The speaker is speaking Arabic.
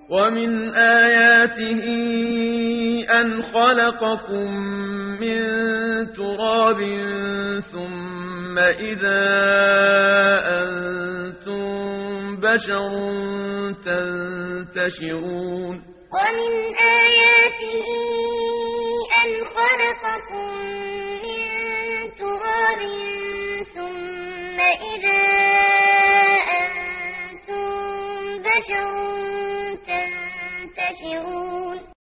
ومن آياته أن خلقكم من تراب ثم إذا أنتم بشر تنتشرون ومن آياته أن خلقكم من تراب ثم إذا أنتم بشر تنتشرون